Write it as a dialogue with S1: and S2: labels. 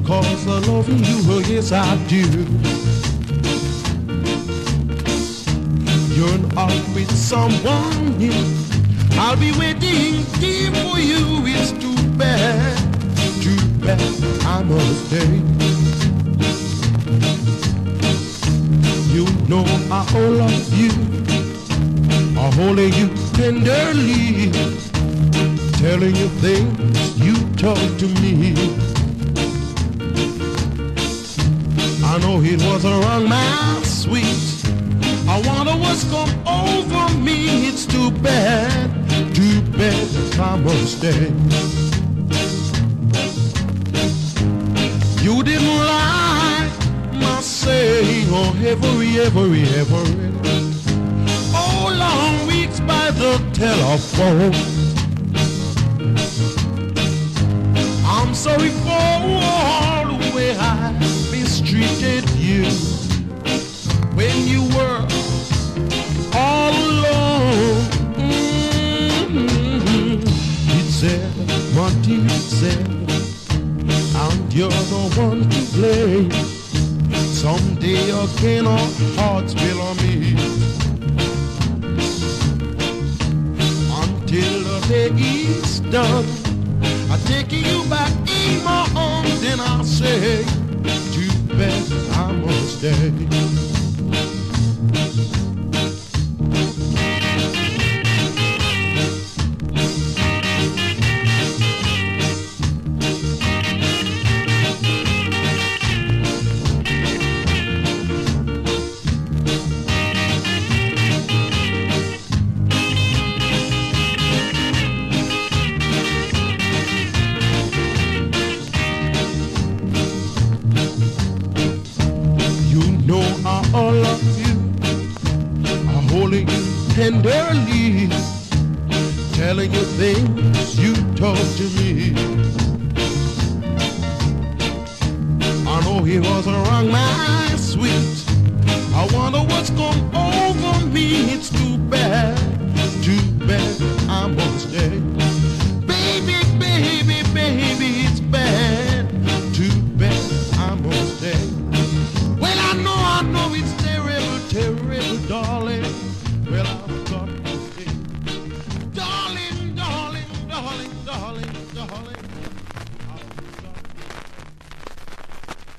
S1: 'cause I love you, oh yes I do. You're out with someone new. I'll be waiting here for you. It's too bad I must stay. You know I love you, I hold you tenderly, telling you things you talk to me. I know it was wrong, my sweet. I wonder what's come over me. It's too bad I must stay. You didn't like my saying, oh, ever. Oh, long weeks by the telephone. I'm sorry for all the way I mistreated you when you were all alone. It said, what you said, and you're the one to blame. Someday again our hearts will meet. Until the day is done, I take you back in my arms and I say, too bad I must stay. I love you, I'm holding you tenderly, telling you things you talk to me. I know it was wrong, my sweet. I wonder what's come over me. It's too bad I must stay.